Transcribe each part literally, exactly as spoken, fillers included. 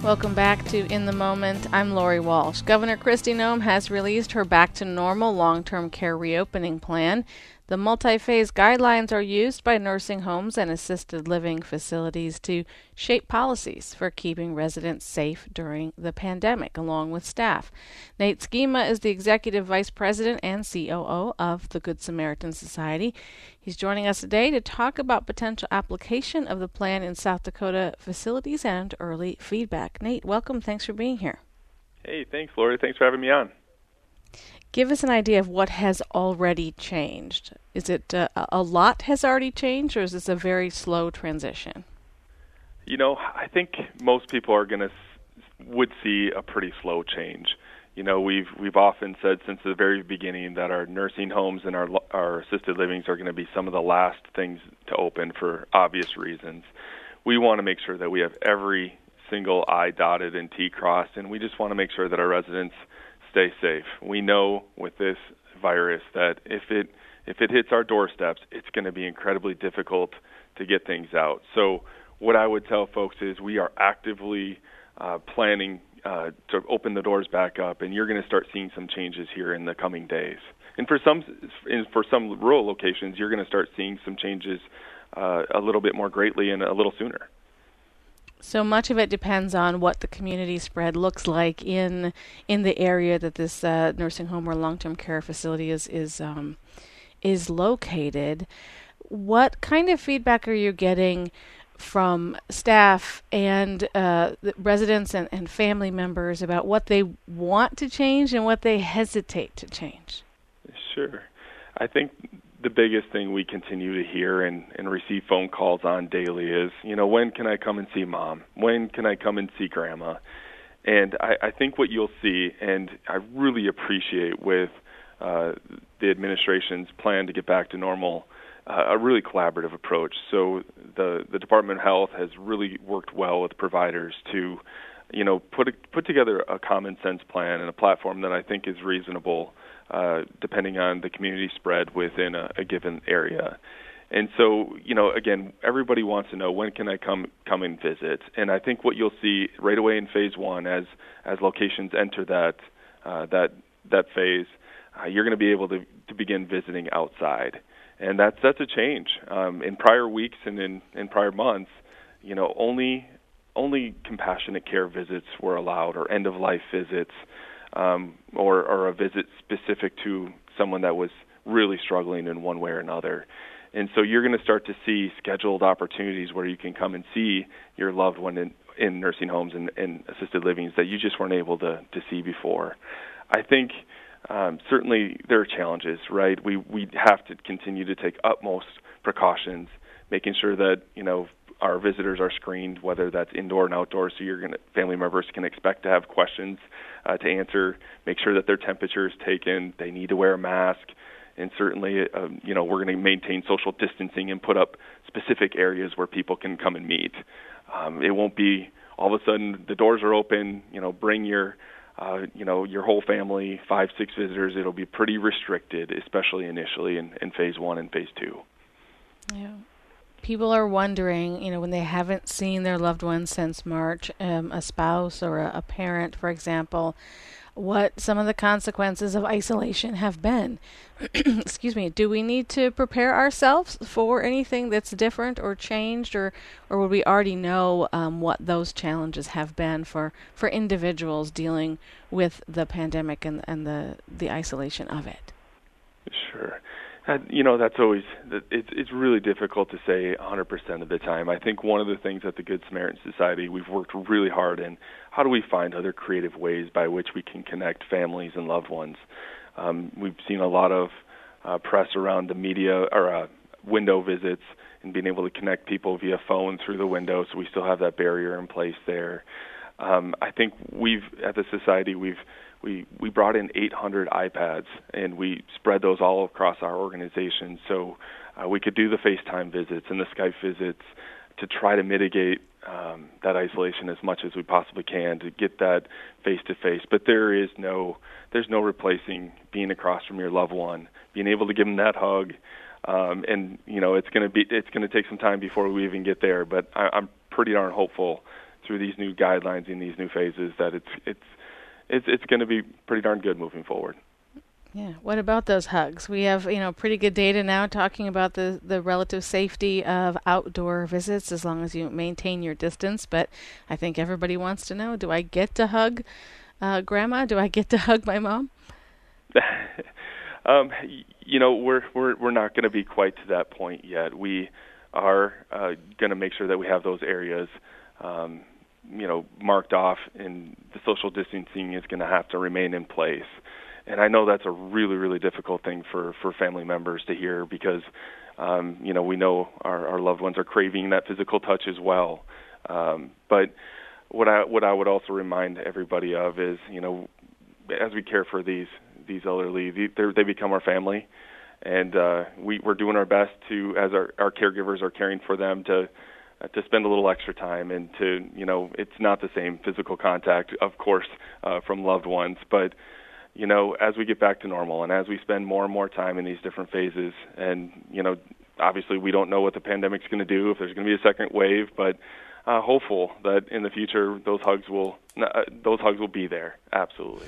Welcome back to In the Moment. I'm Lori Walsh. Governor Kristi Noem has released her Back to Normal long-term care reopening plan. The multi-phase guidelines are used by nursing homes and assisted living facilities to shape policies for keeping residents safe during the pandemic, along with staff. Nate Schema is the Executive Vice President and C O O of the Good Samaritan Society. He's joining us today to talk about potential application of the plan in South Dakota facilities and early feedback. Nate, welcome. Thanks for being here. Hey, thanks, Lori. Thanks for having me on. Give us an idea of what has already changed. Is it uh, a lot has already changed, or is this a very slow transition? You know, I think most people are going to would see a pretty slow change. You know, we've we've often said since the very beginning that our nursing homes and our our assisted livings are going to be some of the last things to open for obvious reasons. We want to make sure that we have every single I dotted and T crossed, and we just want to make sure that our residents stay safe. We know with this virus that if it if it hits our doorsteps, it's going to be incredibly difficult to get things out. So what I would tell folks is we are actively uh, planning uh, to open the doors back up, and you're going to start seeing some changes here in the coming days. And for some for some rural locations, you're going to start seeing some changes uh, a little bit more greatly and a little sooner. So much of it depends on what the community spread looks like in in the area that this uh, nursing home or long-term care facility is is um, is located. What kind of feedback are you getting from staff and uh, residents and, and family members about what they want to change and what they hesitate to change? Sure. I think the biggest thing we continue to hear and, and receive phone calls on daily is, you know, when can I come and see mom? When can I come and see grandma? And I, I think what you'll see, and I really appreciate with uh, the administration's plan to get back to normal, uh, a really collaborative approach. So the, the Department of Health has really worked well with providers to, you know, put a, put together a common sense plan and a platform that I think is reasonable Uh, depending on the community spread within a, a given area. And so, you know, again, everybody wants to know, when can I come come and visit? And I think what you'll see right away in phase one, as as locations enter that uh, that that phase, uh, you're going to be able to, to begin visiting outside. And that's, that's a change. Um, in prior weeks and in, in prior months, you know, only only compassionate care visits were allowed, or end-of-life visits, Um, or, or a visit specific to someone that was really struggling in one way or another. And so you're going to start to see scheduled opportunities where you can come and see your loved one in, in nursing homes and, and assisted livings that you just weren't able to, to see before. I think um, certainly there are challenges, right? We, we have to continue to take utmost precautions, making sure that, you know, our visitors are screened, whether that's indoor and outdoor, so your family members can expect to have questions uh, to answer, make sure that their temperature is taken, they need to wear a mask, and certainly, uh, you know, we're going to maintain social distancing and put up specific areas where people can come and meet. Um, it won't be all of a sudden the doors are open, you know, bring your, uh, you know, your whole family, five, six visitors. It'll be pretty restricted, especially initially in, in phase one and phase two. Yeah. People are wondering, you know, when they haven't seen their loved ones since March, um, a spouse or a, a parent, for example, what some of the consequences of isolation have been. Excuse me. Do we need to prepare ourselves for anything that's different or changed, or, or would we already know um, what those challenges have been for, for individuals dealing with the pandemic and, and the, the isolation of it? Sure. Uh, you know, that's always, it's it's really difficult to say one hundred percent of the time. I think one of the things at the Good Samaritan Society, we've worked really hard in, how do we find other creative ways by which we can connect families and loved ones? Um, we've seen a lot of uh, press around the media, or uh, window visits, and being able to connect people via phone through the window, so we still have that barrier in place there. Um, I think we've, at the Society, we've We we brought in eight hundred iPads, and we spread those all across our organization, so uh, we could do the FaceTime visits and the Skype visits to try to mitigate um, that isolation as much as we possibly can, to get that face-to-face. But there is no there's no replacing being across from your loved one, being able to give them that hug, um, and you know it's going to be it's going to take some time before we even get there. But I, I'm pretty darn hopeful through these new guidelines and these new phases that it's it's it's it's going to be pretty darn good moving forward. Yeah. What about those hugs? We have, you know, pretty good data now talking about the, the relative safety of outdoor visits as long as you maintain your distance. But I think everybody wants to know, do I get to hug uh, Grandma? Do I get to hug my mom? um, you know, we're we're we're not going to be quite to that point yet. We are uh, going to make sure that we have those areas, um, you know, marked off, and the social distancing is going to have to remain in place. And I know that's a really, really difficult thing for, for family members to hear because, um, you know, we know our, our loved ones are craving that physical touch as well. Um, but what I what I would also remind everybody of is, you know, as we care for these these elderly, they they become our family, and uh, we we're doing our best to, as our, our caregivers are caring for them, to uh, to spend a little extra time and to, you know, it's not the same physical contact, of course, uh, from loved ones, but you know, as we get back to normal and as we spend more and more time in these different phases, and, you know, obviously we don't know what the pandemic's going to do, if there's going to be a second wave, but uh, hopeful that in the future those hugs will uh, those hugs will be there. Absolutely.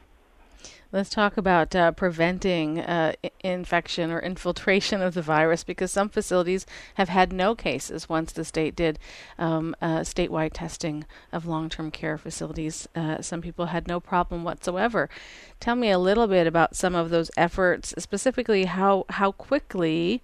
Let's talk about uh, preventing uh, I- infection or infiltration of the virus, because some facilities have had no cases once the state did um, uh, statewide testing of long-term care facilities. Uh, some people had no problem whatsoever. Tell me a little bit about some of those efforts, specifically how, how quickly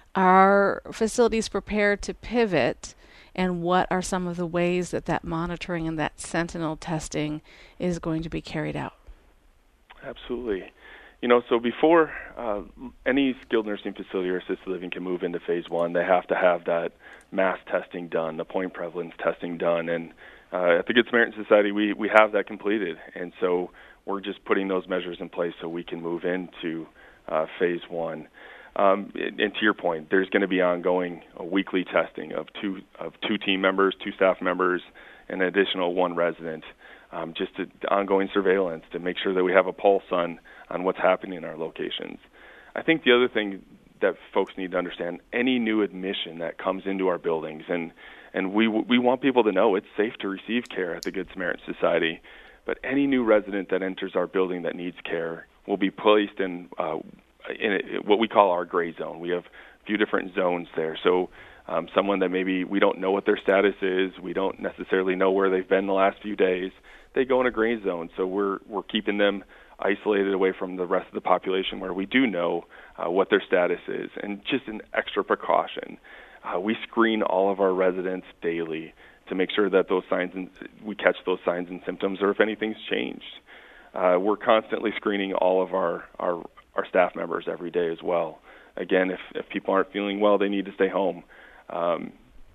are facilities prepared to pivot, and what are some of the ways that that monitoring and that sentinel testing is going to be carried out? Absolutely. You know, so before uh, any skilled nursing facility or assisted living can move into phase one, they have to have that mass testing done, the point prevalence testing done. And uh, at the Good Samaritan Society, we, we have that completed. And so we're just putting those measures in place so we can move into uh, phase one. Um, and, and to your point, there's going to be ongoing uh, weekly testing of two of two team members, two staff members, and an additional one resident. Um, just to, ongoing surveillance to make sure that we have a pulse on, on what's happening in our locations. I think the other thing that folks need to understand, any new admission that comes into our buildings, and, and we we want people to know it's safe to receive care at the Good Samaritan Society, but any new resident that enters our building that needs care will be placed in, uh, in a, what we call our gray zone. We have a few different zones there. So um, someone that maybe we don't know what their status is, we don't necessarily know where they've been the last few days, they go in a gray zone. So we're we're keeping them isolated away from the rest of the population where we do know uh, what their status is. And just an extra precaution, uh, we screen all of our residents daily to make sure that those signs and we catch those signs and symptoms, or if anything's changed. Uh, we're constantly screening all of our, our our staff members every day as well. Again, if if people aren't feeling well, they need to stay home. Um,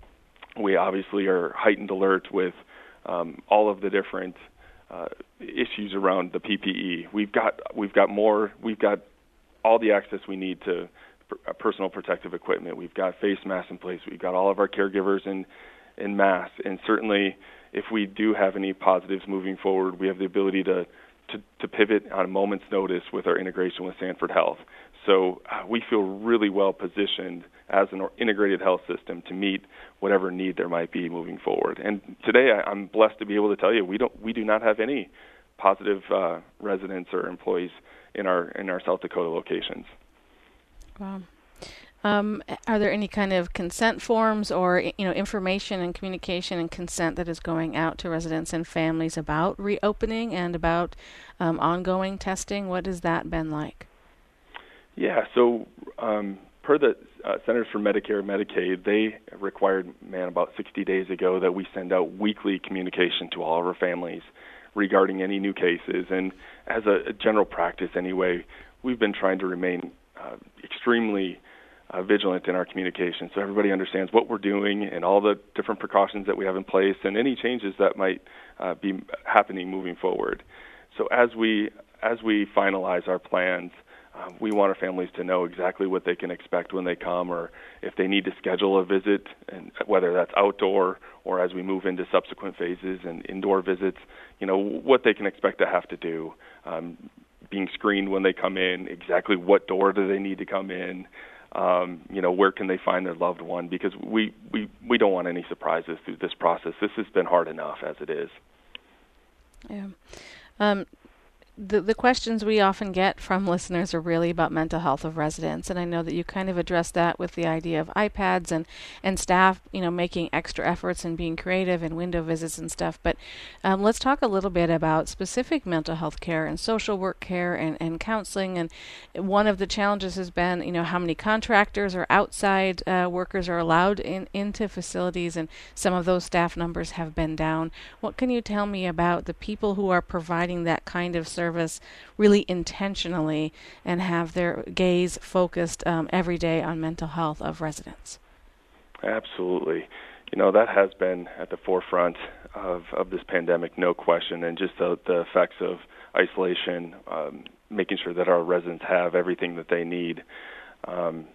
we obviously are heightened alert with Um, all of the different uh, issues around the P P E. We've got we've got more. We've got all the access we need to uh, personal protective equipment. We've got face masks in place. We've got all of our caregivers in in masks. And certainly, if we do have any positives moving forward, we have the ability to to, to pivot on a moment's notice with our integration with Sanford Health. So uh, we feel really well positioned as an integrated health system to meet whatever need there might be moving forward. And today I, I'm blessed to be able to tell you we don't we do not have any positive uh, residents or employees in our in our South Dakota locations. Wow. Um, are there any kind of consent forms or, you know, information and communication and consent that is going out to residents and families about reopening and about um, ongoing testing? What has that been like? Yeah, so um, per the uh, Centers for Medicare and Medicaid, they required, man, about sixty days ago that we send out weekly communication to all of our families regarding any new cases. And as a, a general practice anyway, we've been trying to remain uh, extremely uh, vigilant in our communication so everybody understands what we're doing and all the different precautions that we have in place and any changes that might uh, be happening moving forward. So as we as we finalize our plans, Uh, we want our families to know exactly what they can expect when they come, or if they need to schedule a visit, and whether that's outdoor or as we move into subsequent phases and indoor visits, you know, what they can expect to have to do, um, being screened when they come in, exactly what door do they need to come in, Um, you know, where can they find their loved one? Because we, we, we don't want any surprises through this process. This has been hard enough as it is. Yeah. Um, The, the questions we often get from listeners are really about mental health of residents, and I know that you kind of addressed that with the idea of iPads and, and staff, you know, making extra efforts and being creative and window visits and stuff. But um, let's talk a little bit about specific mental health care and social work care and, and counseling. And one of the challenges has been, you know, how many contractors or outside uh, workers are allowed in into facilities, and some of those staff numbers have been down. What can you tell me about the people who are providing that kind of service service really intentionally and have their gaze focused um, every day on mental health of residents? Absolutely. You know, that has been at the forefront of, of this pandemic, no question, and just the, the effects of isolation, um, making sure that our residents have everything that they need. Um,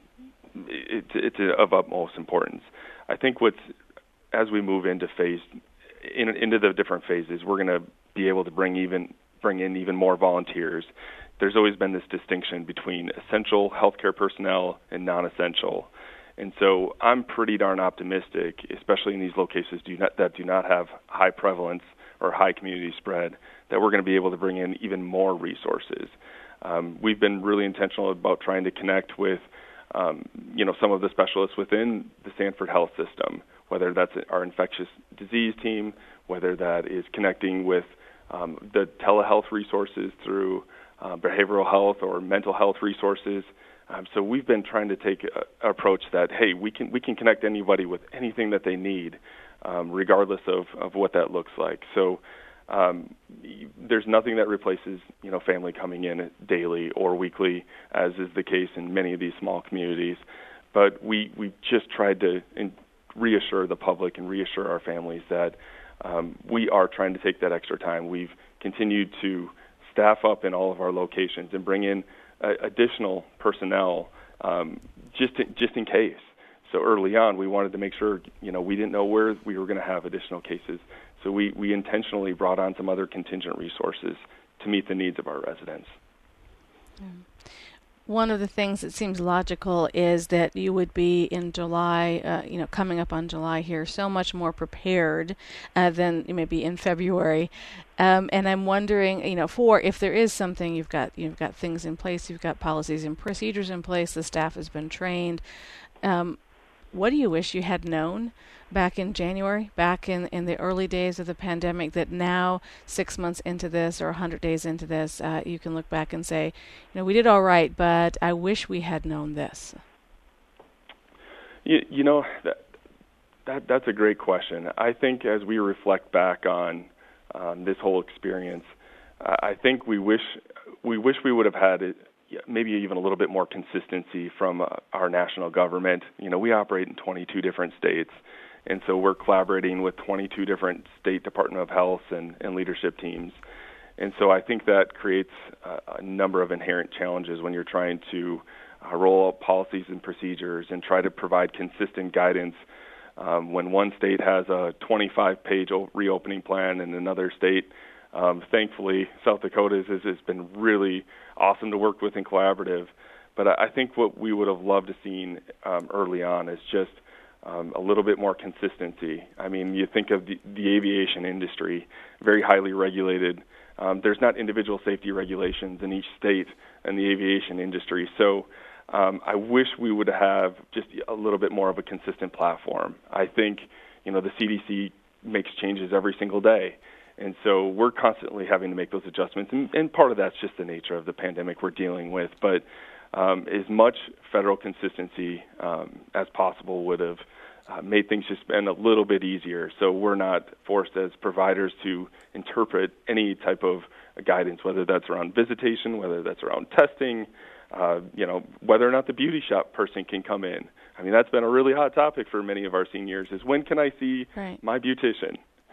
it, it's of utmost importance. I think what's, as we move into phase, in, into the different phases, we're going to be able to bring even bring in even more volunteers. There's always been this distinction between essential healthcare personnel and non-essential. And so I'm pretty darn optimistic, especially in these locations do not, that do not have high prevalence or high community spread, that we're going to be able to bring in even more resources. Um, we've been really intentional about trying to connect with um, you know, some of the specialists within the Sanford Health System, whether that's our infectious disease team, whether that is connecting with Um, the telehealth resources through uh, behavioral health or mental health resources. Um, so we've been trying to take an approach that, hey, we can we can connect anybody with anything that they need, um, regardless of, of what that looks like. So um, there's nothing that replaces, you know, family coming in daily or weekly, as is the case in many of these small communities. But we we just tried to in, reassure the public and reassure our families that Um, we are trying to take that extra time. We've continued to staff up in all of our locations and bring in uh, additional personnel um, just in, just in case. So early on, we wanted to make sure, you know, we didn't know where we were going to have additional cases. So we, we intentionally brought on some other contingent resources to meet the needs of our residents. Mm. One of the things that seems logical is that you would be in July, uh, you know, coming up on July here, so much more prepared uh, than maybe in February. Um, and I'm wondering, you know, for if there is something, you've got you've got things in place, you've got policies and procedures in place, the staff has been trained. Um, what do you wish you had known back in January, back in, in the early days of the pandemic, that now, six months into this or one hundred days into this, uh, you can look back and say, you know, we did all right, but I wish we had known this? You, you know, that, that that's a great question. I think as we reflect back on um, this whole experience, uh, I think we wish we wish we would have had it, maybe even a little bit more consistency from uh, our national government. You know, we operate in twenty-two different states, and so we're collaborating with twenty-two different state Department of Health and, and leadership teams. And so I think that creates uh, a number of inherent challenges when you're trying to uh, roll out policies and procedures and try to provide consistent guidance um, when one state has a twenty-five page reopening plan and another state, um, thankfully, South Dakota's has, has been really awesome to work with and collaborative. But I, I think what we would have loved to seen um, early on is just Um, a little bit more consistency. I mean, you think of the, the aviation industry, very highly regulated. Um, there's not individual safety regulations in each state in the aviation industry. So um, I wish we would have just a little bit more of a consistent platform. I think, you know, the C D C makes changes every single day. And so we're constantly having to make those adjustments. And, and part of that's just the nature of the pandemic we're dealing with. But Um, as much federal consistency um, as possible would have uh, made things just been a little bit easier. So we're not forced as providers to interpret any type of guidance, whether that's around visitation, whether that's around testing, uh, you know, whether or not the beauty shop person can come in. I mean, that's been a really hot topic for many of our seniors is when can I see right. my beautician?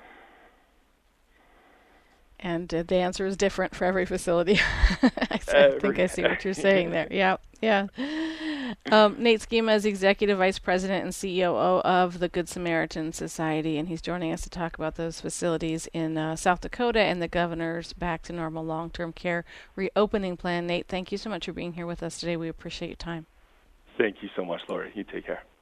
And uh, the answer is different for every facility. I every, think I see what you're saying there. Yeah, yeah. Um, Nate Schema is Executive Vice President and C E O of the Good Samaritan Society, and he's joining us to talk about those facilities in uh, South Dakota and the governor's Back to Normal Long-Term Care reopening plan. Nate, thank you so much for being here with us today. We appreciate your time. Thank you so much, Lori. You take care.